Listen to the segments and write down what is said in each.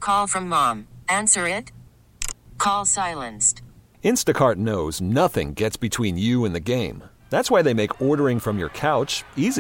Call from mom. Answer it. Call silenced. Instacart knows nothing gets between you and the game. That's why they make ordering from your couch easy.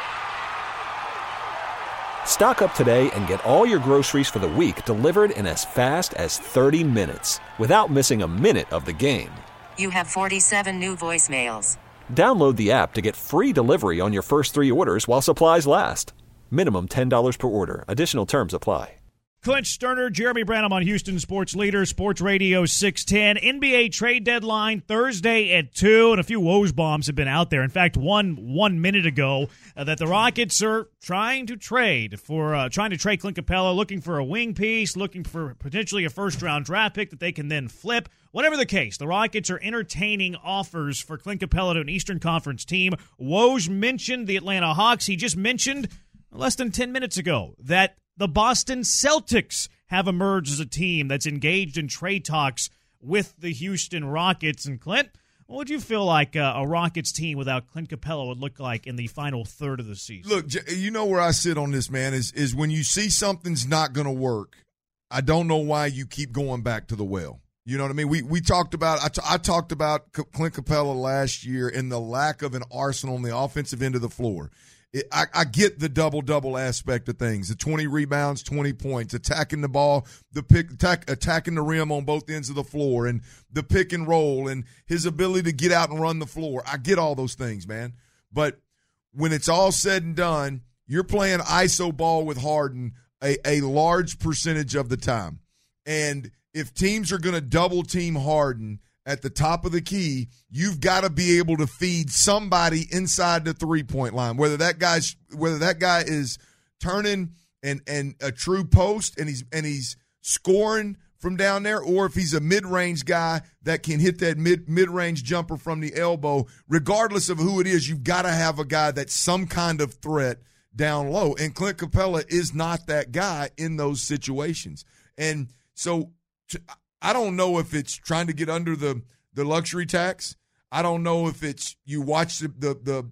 Stock up today and get all your groceries for the week delivered in as fast as 30 minutes without missing a minute of the game. You have 47 new voicemails. Download the app to get free delivery on your first 3 orders while supplies last. Minimum $10 per order. Additional terms apply. Clint Sterner, Jeremy Branham on Houston Sports Leader, Sports Radio 610. NBA trade deadline Thursday at 2, and a few woes bombs have been out there. In fact, one minute ago that the Rockets are trying to trade Clint Capella, looking for a wing piece, looking for potentially a first-round draft pick that they can then flip. Whatever the case, the Rockets are entertaining offers for Clint Capella to an Eastern Conference team. Woj mentioned the Atlanta Hawks. He just mentioned less than 10 minutes ago that the Boston Celtics have emerged as a team that's engaged in trade talks with the Houston Rockets. And Clint, what would you feel like a Rockets team without Clint Capella would look like in the final third of the season? Look, you know where I sit on this, man, is when you see something's not going to work, I don't know why you keep going back to the well. You know what I mean? We talked about I talked about Clint Capella last year and the lack of an arsenal on the offensive end of the floor. I get the double-double aspect of things, the 20 rebounds, 20 points, attacking the ball, attacking the rim on both ends of the floor, and the pick and roll, and his ability to get out and run the floor. I get all those things, man. But when it's all said and done, you're playing iso ball with Harden a large percentage of the time. And if teams are going to double-team Harden at the top of the key, you've got to be able to feed somebody inside the three-point line. Whether that guy is turning and a true post and he's scoring from down there, or if he's a mid-range guy that can hit that mid-range jumper from the elbow, regardless of who it is, you've got to have a guy that's some kind of threat down low. And Clint Capella is not that guy in those situations. And so I don't know if it's trying to get under the luxury tax. I don't know if it's you watch the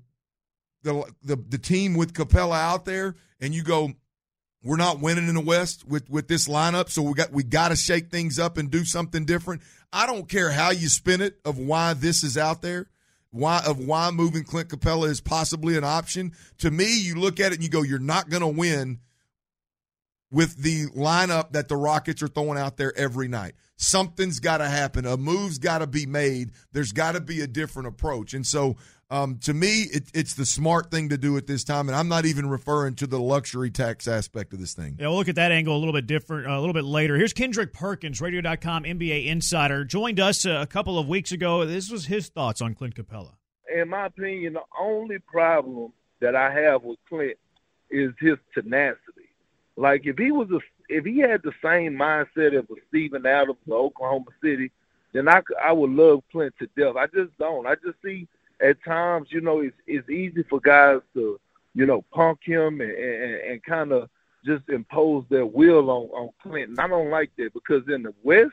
team with Capella out there and you go, we're not winning in the West with this lineup, so we got to shake things up and do something different. I don't care how you spin it of why this is out there, why moving Clint Capella is possibly an option. To me, you look at it and you go, you're not going to win with the lineup that the Rockets are throwing out there every night. Something's got to happen. A move's got to be made. There's got to be a different approach. And so, to me, it's the smart thing to do at this time, and I'm not even referring to the luxury tax aspect of this thing. Yeah, we'll look at that angle a little bit different, a little bit later. Here's Kendrick Perkins, Radio.com NBA insider, joined us a couple of weeks ago. This was his thoughts on Clint Capella. In my opinion, the only problem that I have with Clint is his tenacity. Like, if he had the same mindset of a Steven Adams or Oklahoma City, then I would love Clint to death. I just don't. I just see at times, it's easy for guys to, punk him and kind of just impose their will on Clint. And I don't like that because in the West,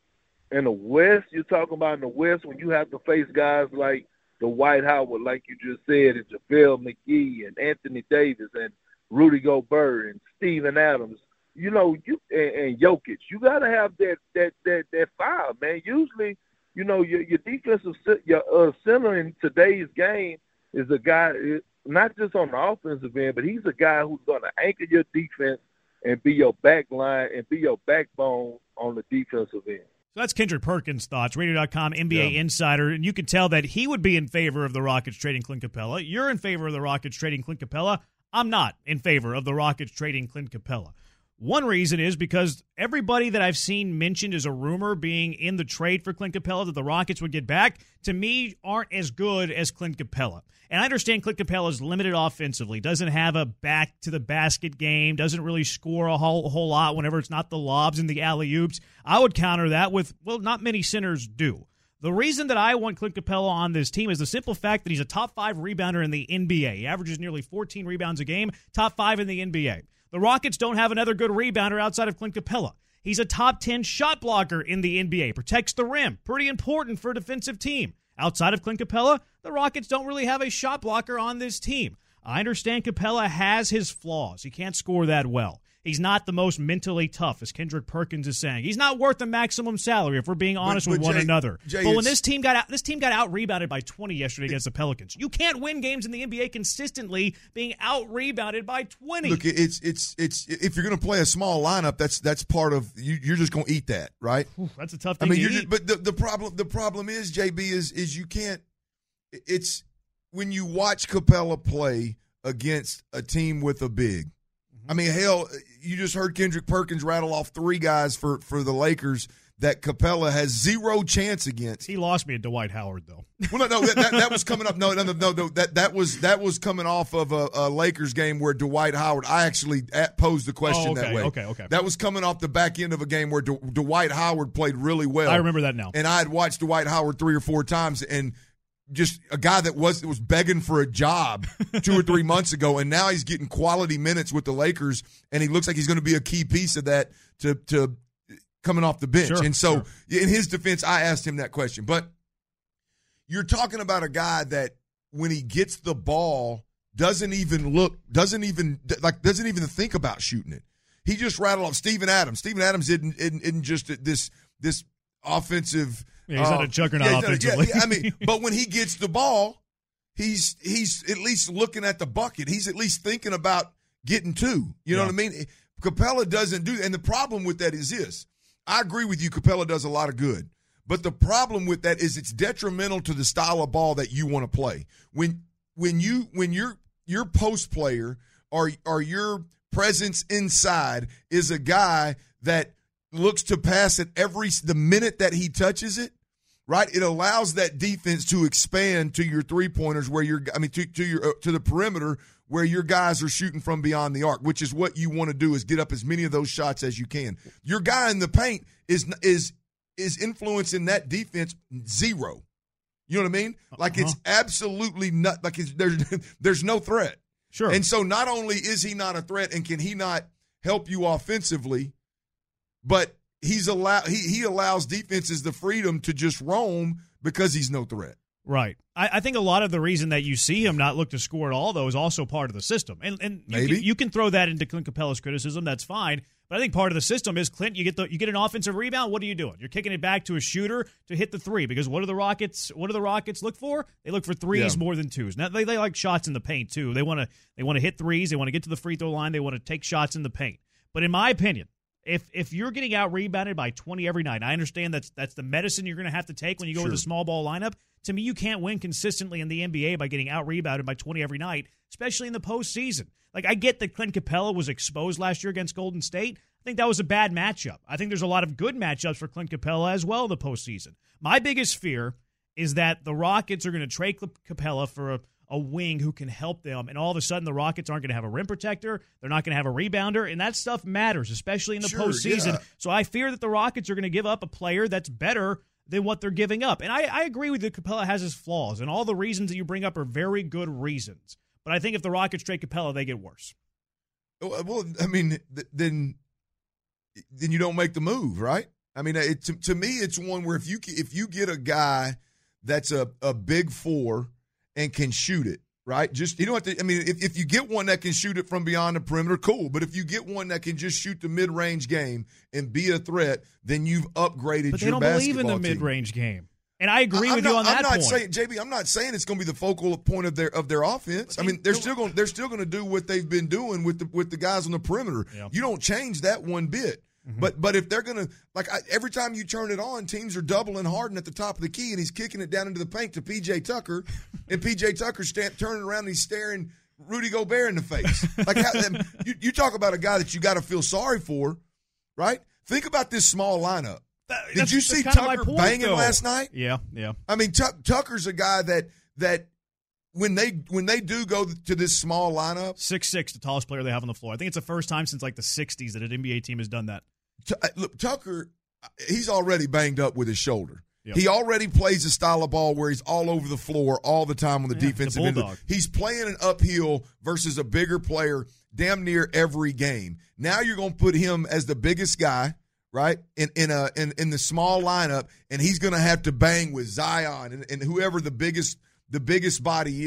you're talking about in the West when you have to face guys like the Dwight Howard, like you just said, and JaVale McGee and Anthony Davis and Rudy Gobert and Steven Adams, and Jokic. You got to have that fire, man. Usually, your defensive center in today's game is a guy, not just on the offensive end, but he's a guy who's going to anchor your defense and be your back line and be your backbone on the defensive end. So that's Kendrick Perkins' thoughts, Radio.com NBA insider, and you can tell that he would be in favor of the Rockets trading Clint Capella. You're in favor of the Rockets trading Clint Capella. I'm not in favor of the Rockets trading Clint Capella. One reason is because everybody that I've seen mentioned as a rumor being in the trade for Clint Capella that the Rockets would get back, to me, aren't as good as Clint Capella. And I understand Clint Capella is limited offensively, doesn't have a back-to-the-basket game, doesn't really score a whole lot whenever it's not the lobs and the alley-oops. I would counter that with, not many centers do. The reason that I want Clint Capella on this team is the simple fact that he's a top 5 rebounder in the NBA. He averages nearly 14 rebounds a game, top 5 in the NBA. The Rockets don't have another good rebounder outside of Clint Capella. He's a top 10 shot blocker in the NBA, protects the rim, pretty important for a defensive team. Outside of Clint Capella, the Rockets don't really have a shot blocker on this team. I understand Capella has his flaws. He can't score that well. He's not the most mentally tough, as Kendrick Perkins is saying. He's not worth the maximum salary, if we're being honest with one another. But when this team got out rebounded by 20 yesterday against the Pelicans. You can't win games in the NBA consistently being out rebounded by 20. Look, it's if you're going to play a small lineup, that's part of you're just going to eat that, right? Ooh, that's a tough thing to eat. But the problem is, JB, is you can't. It's when you watch Capella play against a team with a big. I mean, hell, you just heard Kendrick Perkins rattle off 3 guys for the Lakers that Capella has zero chance against. He lost me at Dwight Howard, though. Well, no, that was coming up. No, that was coming off of a Lakers game where Dwight Howard. I actually posed the question that way. Okay. That was coming off the back end of a game where Dwight Howard played really well. I remember that now. And I had watched Dwight Howard 3 or 4 times, and just a guy that was begging for a job 2 or 3 months ago, and now he's getting quality minutes with the Lakers, and he looks like he's going to be a key piece of that to coming off the bench. Sure, and so, in his defense, I asked him that question. But you're talking about a guy that when he gets the ball doesn't even think about shooting it. He just rattled off Steven Adams. Steven Adams isn't just this offensive. Yeah, he's not a juggernaut offensively. I mean, but when he gets the ball, he's at least looking at the bucket. He's at least thinking about getting 2. You know what I mean? Capella doesn't do that. And the problem with that is this. I agree with you. Capella does a lot of good. But the problem with that is it's detrimental to the style of ball that you want to play. When your post player or your presence inside is a guy that looks to pass it the minute that he touches it, right? It allows that defense to expand to your 3-pointers to the perimeter where your guys are shooting from beyond the arc, which is what you want to do, is get up as many of those shots as you can. Your guy in the paint is influencing that defense 0. You know what I mean? Like it's absolutely not like there's no threat. Sure. And so not only is he not a threat and can he not help you offensively, but he allows defenses the freedom to just roam because he's no threat. Right. I think a lot of the reason that you see him not look to score at all, though, is also part of the system. And you can throw that into Clint Capella's criticism. That's fine. But I think part of the system is, Clint, you get an offensive rebound. What are you doing? You're kicking it back to a shooter to hit the 3. Because what do the Rockets look for? They look for 3s more than 2s. Now they like shots in the paint too. They want to hit 3s. They want to get to the free throw line. They want to take shots in the paint. But in my opinion, if you're getting out rebounded by 20 every night, I understand that's the medicine you're going to have to take when you go with a small ball lineup. To me, you can't win consistently in the NBA by getting out rebounded by 20 every night, especially in the postseason. Like, I get that Clint Capella was exposed last year against Golden State. I think that was a bad matchup. I think there's a lot of good matchups for Clint Capella as well in the postseason. My biggest fear is that the Rockets are going to trade Capella for a wing who can help them, and all of a sudden the Rockets aren't going to have a rim protector, they're not going to have a rebounder, and that stuff matters, especially in the postseason. Yeah. So I fear that the Rockets are going to give up a player that's better than what they're giving up. And I agree with you, Capella has his flaws, and all the reasons that you bring up are very good reasons. But I think if the Rockets trade Capella, they get worse. Well, I mean, then you don't make the move, right? I mean, to me, it's one where if you get a guy that's a big 4 and can shoot it, right? Just, you know what? If you get one that can shoot it from beyond the perimeter, cool. But if you get one that can just shoot the mid-range game and be a threat, then you've upgraded your basketball team. But they don't believe in the mid-range game. And I agree with you on that point. JB, I'm not saying it's going to be the focal point of their offense. I mean, they're still going to do what they've been doing with the guys on the perimeter. Yeah. You don't change that one bit. Mm-hmm. But if they're going to, every time you turn it on, teams are doubling Harden at the top of the key, and he's kicking it down into the paint to P.J. Tucker, and P.J. Tucker's turning around and he's staring Rudy Gobert in the face. You talk about a guy that you got to feel sorry for, right? Think about this small lineup. Did you see Tucker banging last night? Yeah. I mean, Tucker's a guy that when they do go to this small lineup, 6'6", the tallest player they have on the floor. I think it's the first time since the 60s that an NBA team has done that. Look, Tucker, he's already banged up with his shoulder. Yep. He already plays a style of ball where he's all over the floor all the time on the defensive end. He's playing an uphill versus a bigger player damn near every game. Now you're going to put him as the biggest guy, right, in the small lineup, and he's going to have to bang with Zion and whoever the biggest body is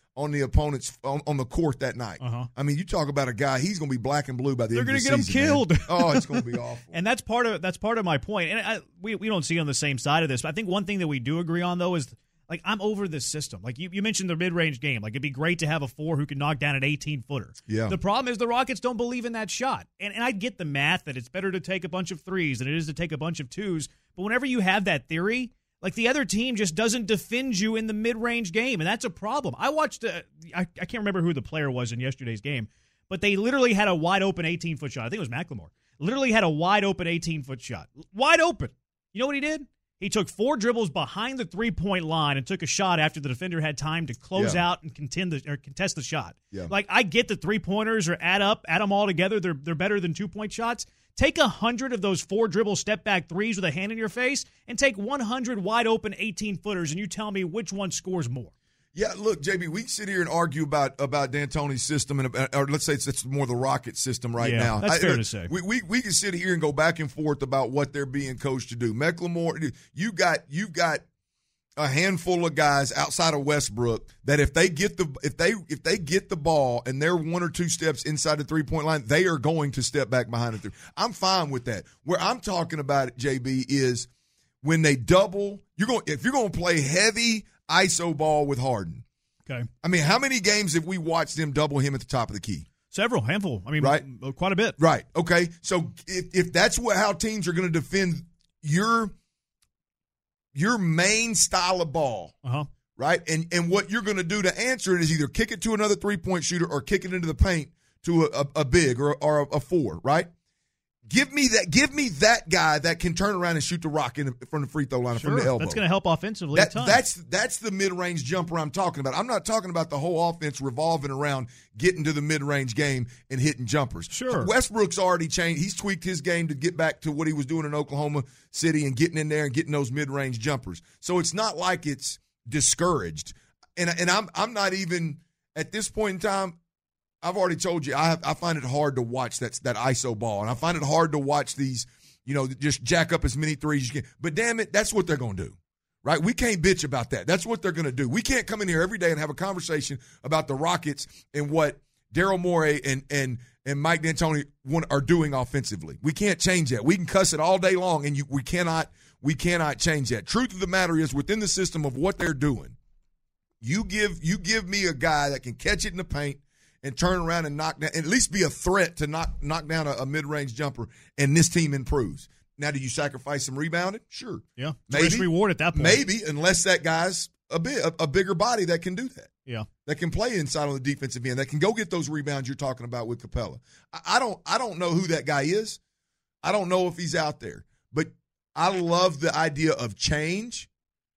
on the opponent's on the court that night. I mean, you talk about a guy, he's going to be black and blue by the end of the season. They're going to get him killed. Oh, it's going to be awful. And that's part of my point. And we don't see on the same side of this, but I think one thing that we do agree on, though, is like I'm over this system. Like you mentioned the mid-range game. Like it'd be great to have a 4 who can knock down an 18-footer. Yeah. The problem is the Rockets don't believe in that shot. And I get the math that it's better to take a bunch of 3s than it is to take a bunch of 2s. But whenever you have that theory, like the other team just doesn't defend you in the mid-range game, and that's a problem. I watched I can't remember who the player was in yesterday's game, but they literally had a wide-open 18-foot shot. I think it was McLemore. Literally had a wide-open 18-foot shot. Wide open. You know what he did? He took 4 dribbles behind the three-point line and took a shot after the defender had time to close out and contest the shot. Yeah. Like, I get the three-pointers or add them all together. They're better than 2-point shots. Take 100 of those 4-dribble step-back threes with a hand in your face and take 100 wide-open 18-footers, and you tell me which one scores more. Yeah, look, JB, we can sit here and argue about D'Antoni's system, or let's say it's more the Rockets system now. That's fair to say. We can sit here and go back and forth about what they're being coached to do. McLemore, you've got a handful of guys outside of Westbrook that if they get the ball and they're 1 or 2 steps inside the 3-point line, they are going to step back behind the 3. I'm fine with that. Where I'm talking about it, JB, is when they double. If you're going to play heavy ISO ball with Harden. Okay. I mean, how many games have we watched them double him at the top of the key? Several, handful. I mean, right? Quite a bit. Right. Okay. So if that's how teams are going to defend your main style of ball, right? And what you're going to do to answer it is either kick it to another 3-point shooter or kick it into the paint to a big or a 4, right? Give me that guy that can turn around and shoot the rock from the free throw line from the elbow. That's going to help offensively. That's the mid-range jumper I'm talking about. I'm not talking about the whole offense revolving around getting to the mid-range game and hitting jumpers. Sure. Westbrook's already changed. He's tweaked his game to get back to what he was doing in Oklahoma City and getting in there and getting those mid-range jumpers. So it's not like it's discouraged. And I'm not even at this point in time. I've already told you I find it hard to watch that ISO ball, and I find it hard to watch these, just jack up as many threes as you can. But damn it, that's what they're going to do, right? We can't bitch about that. That's what they're going to do. We can't come in here every day and have a conversation about the Rockets and what Daryl Morey and Mike D'Antoni are doing offensively. We can't change that. We can cuss it all day long, and we cannot change that. Truth of the matter is, within the system of what they're doing, you give me a guy that can catch it in the paint and turn around and knock down, at least be a threat to knock down a mid-range jumper, and this team improves. Now, do you sacrifice some rebounding? Sure. Yeah. Maybe. Risk reward at that point. Maybe, unless that guy's a bigger body that can do that. Yeah. That can play inside on the defensive end, that can go get those rebounds you're talking about with Capella. I don't know who that guy is. I don't know if he's out there. But I love the idea of change,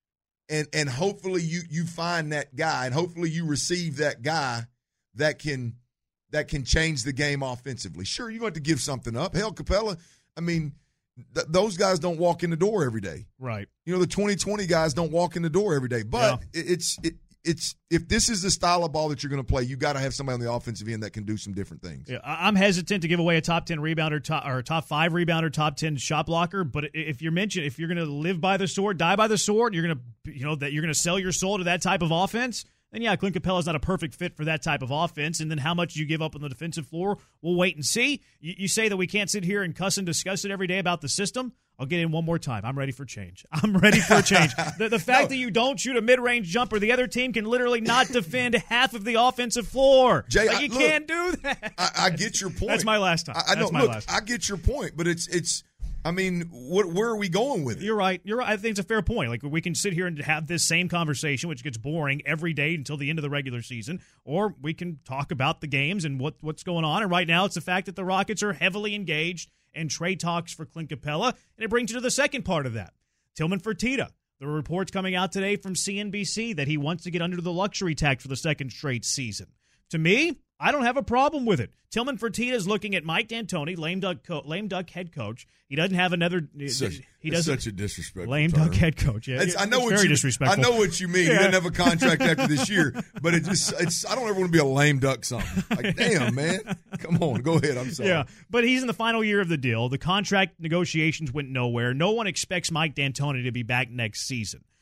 and hopefully you find that guy, and hopefully you receive that guy that can change the game offensively. Sure, you're going to give something up. Hell, Capella, I mean, those guys don't walk in the door every day. Right. The 2020 guys don't walk in the door every day. But it's if this is the style of ball that you're going to play, you got to have somebody on the offensive end that can do some different things. Yeah, I'm hesitant to give away a top 10 rebounder, or top 5 rebounder, top 10 shot blocker. But if you're going to live by the sword, die by the sword, you're going to sell your soul to that type of offense. Then, yeah, Clint Capella's not a perfect fit for that type of offense. And then how much you give up on the defensive floor, we'll wait and see. You say that we can't sit here and cuss and discuss it every day about the system. I'll get in one more time. I'm ready for change. I'm ready for a change. The fact that you don't shoot a mid-range jumper, the other team can literally not defend half of the offensive floor. Jay, can't do that. I get your point. That's my last time. I get your point, but it's I mean, where are we going with it? You're right. I think it's a fair point. Like, we can sit here and have this same conversation, which gets boring every day until the end of the regular season, or we can talk about the games and what's going on. And right now, it's the fact that the Rockets are heavily engaged in trade talks for Clint Capella, and it brings you to the second part of that. Tillman Fertitta. There were reports coming out today from CNBC that he wants to get under the luxury tax for the second straight season. To me, I don't have a problem with it. Tillman Fertitta is looking at Mike D'Antoni, lame duck head coach. He doesn't have another. Such a disrespectful lame term. Duck head coach. Yeah, I know what disrespectful. I know what you mean. Yeah. He doesn't have a contract after this year, but I don't ever want to be a lame duck something. Like, damn, man, come on, go ahead. I'm sorry. Yeah, but he's in the final year of the deal. The contract negotiations went nowhere. No one expects Mike D'Antoni to be back next season.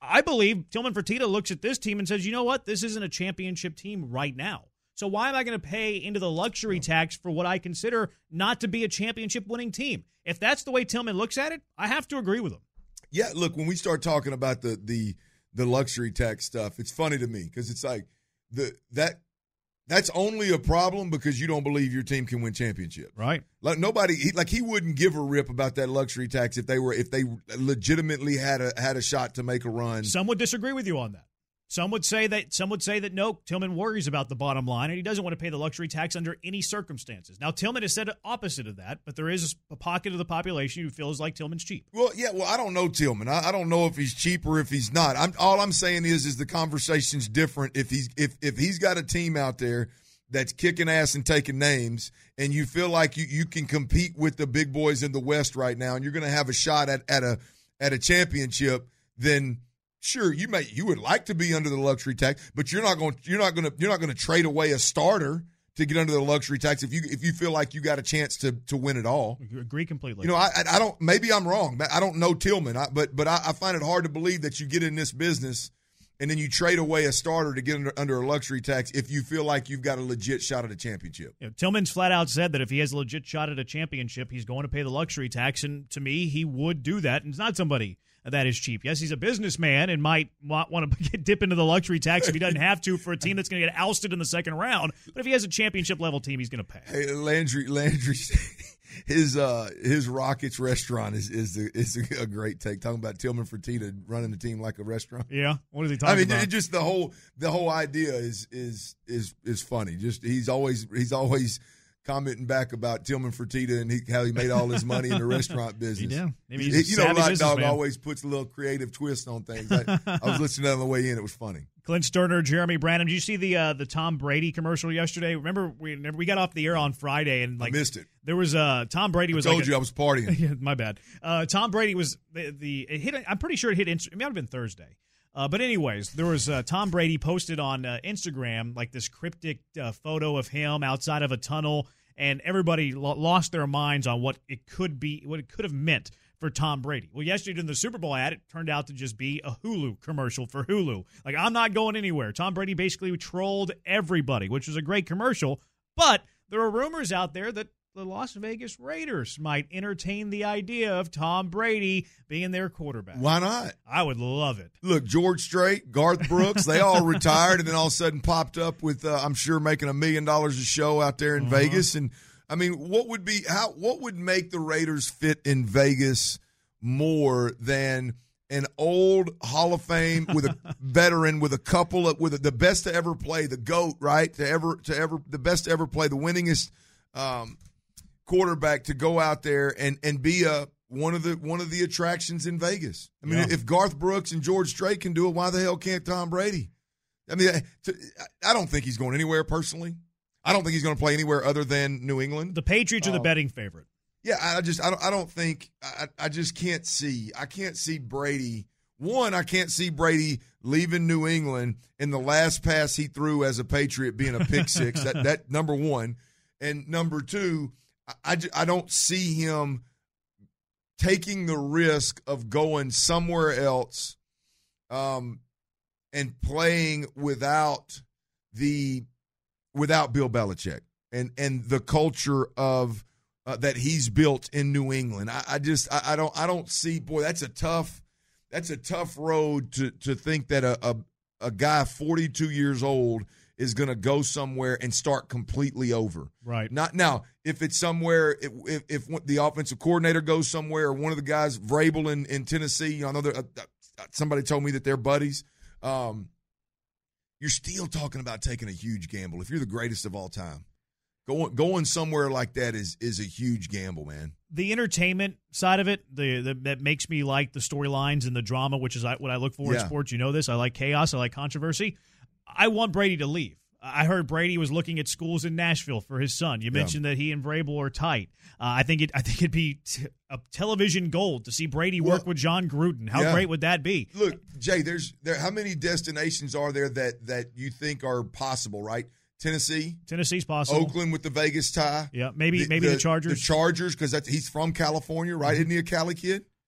I believe Tillman Fertitta looks at this team and says, you know what? This isn't a championship team right now. So why am I going to pay into the luxury tax for what I consider not to be a championship-winning team? If that's the way Tillman looks at it, I have to agree with him. Yeah, look, when we start talking about the luxury tax stuff, it's funny to me because it's like that's only a problem because you don't believe your team can win championship. Right. Like he wouldn't give a rip about that luxury tax if they legitimately had a shot to make a run. Some would disagree with you on that. Some would say that no, Tillman worries about the bottom line and he doesn't want to pay the luxury tax under any circumstances. Now, Tillman has said the opposite of that, but there is a pocket of the population who feels like Tillman's cheap. Well, yeah, I don't know Tillman. I don't know if he's cheap or if he's not. All I'm saying is the conversation's different if he's got a team out there that's kicking ass and taking names, and you feel like you can compete with the big boys in the West right now, and you're going to have a shot at a championship, then. Sure, you would like to be under the luxury tax, but you're not going to trade away a starter to get under the luxury tax if you feel like you got a chance to win it all. I agree completely. You know, I don't. Maybe I'm wrong. I don't know Tillman, but I find it hard to believe that you get in this business and then you trade away a starter to get under a luxury tax if you feel like you've got a legit shot at a championship. You know, Tillman's flat out said that if he has a legit shot at a championship, he's going to pay the luxury tax, and to me, he would do that. And it's not somebody that is cheap. Yes, he's a businessman and might want to dip into the luxury tax if he doesn't have to for a team that's going to get ousted in the second round. But if he has a championship level team, he's going to pay. Hey, Landry, his Rockets restaurant is a great take. Talking about Tillman Fertitta running the team like a restaurant. Yeah, what is he talking about? I mean, just the whole idea is funny. Just he's always commenting back about Tillman Fertitta and how he made all his money in the restaurant business. Yeah, Hot Dog always puts a little creative twist on things. I was listening to that on the way in; it was funny. Clint Sterner, Jeremy Branham. Did you see the Tom Brady commercial yesterday? Remember we got off the air on Friday and I missed it. There was Tom Brady was. I told you I was partying. Yeah, my bad. Tom Brady was it hit. I'm pretty sure it hit. It might have been Thursday. But anyways, there was Tom Brady posted on Instagram like this cryptic photo of him outside of a tunnel, and everybody lost their minds on what it could have meant for Tom Brady. Well, yesterday in the Super Bowl ad, it turned out to just be a Hulu commercial for Hulu. Like, I'm not going anywhere. Tom Brady basically trolled everybody, which was a great commercial. But there are rumors out there that the Las Vegas Raiders might entertain the idea of Tom Brady being their quarterback. Why not? I would love it. Look, George Strait, Garth Brooks, they all retired and then all of a sudden popped up with, I'm sure, making $1 million a show out there in Vegas. And, I mean, what would make the Raiders fit in Vegas more than an old Hall of Fame with a veteran with a couple of the best to ever play, the GOAT, right? The best to ever play, the winningest quarterback to go out there and be one of the attractions in Vegas. I mean, if Garth Brooks and George Strait can do it, why the hell can't Tom Brady? I mean, I don't think he's going anywhere personally. I don't think he's going to play anywhere other than New England. The Patriots are the betting favorite. Yeah, I don't think I just can't see. I can't see Brady. One, I can't see Brady leaving New England and the last pass he threw as a Patriot being a pick six. that number one, and number two, I don't see him taking the risk of going somewhere else, and playing without Bill Belichick and the culture of that he's built in New England. I don't see. Boy, that's a tough road to think that a guy 42 years old is going to go somewhere and start completely over. Right. Not now. If it's somewhere, if the offensive coordinator goes somewhere, or one of the guys, Vrabel in Tennessee, I know somebody told me that they're buddies. You're still talking about taking a huge gamble. If you're the greatest of all time, going somewhere like that is a huge gamble, man. The entertainment side of it, that makes me like the storylines and the drama, which is what I look for in sports. You know this. I like chaos. I like controversy. I want Brady to leave. I heard Brady was looking at schools in Nashville for his son. You mentioned that he and Vrabel are tight. I think it'd be a television gold to see Brady work with John Gruden. How great would that be? Look, Jay, how many destinations are there that you think are possible, right? Tennessee's possible. Oakland with the Vegas tie. Yeah, maybe the Chargers. The Chargers, because he's from California, right? Isn't he a Cali kid?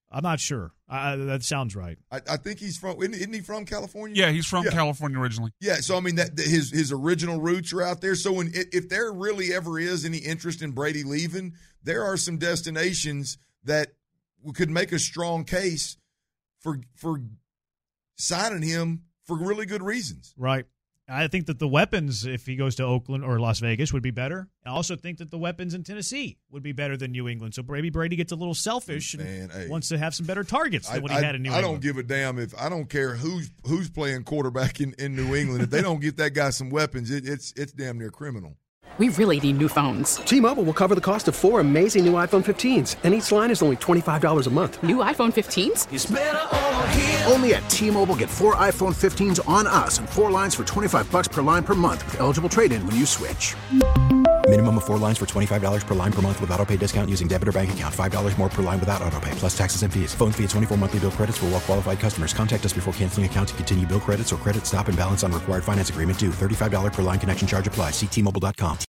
I'm not sure. That sounds right. I think he's from. Isn't he from California? Yeah, he's from California originally. Yeah, so I mean that his original roots are out there. So if there really ever is any interest in Brady leaving, there are some destinations that could make a strong case for signing him for really good reasons. Right. I think that the weapons, if he goes to Oakland or Las Vegas, would be better. I also think that the weapons in Tennessee would be better than New England. So maybe Brady gets a little selfish and wants to have some better targets than what he had in New England. I don't give a damn if I don't care who's playing quarterback in New England. If they don't get that guy some weapons, it's damn near criminal. We really need new phones. T-Mobile will cover the cost of 4 amazing new iPhone 15s, and each line is only $25 a month. New iPhone 15s? It's better over here. Only at T-Mobile, get 4 iPhone 15s on us and 4 lines for $25 per line per month with eligible trade-in when you switch. Minimum of 4 lines for $25 per line per month with autopay discount using debit or bank account. $5 more per line without autopay, plus taxes and fees. Phone fee at 24 monthly bill credits for well-qualified customers. Contact us before canceling account to continue bill credits or credit stop and balance on required finance agreement due. $35 per line connection charge applies. See T-Mobile.com.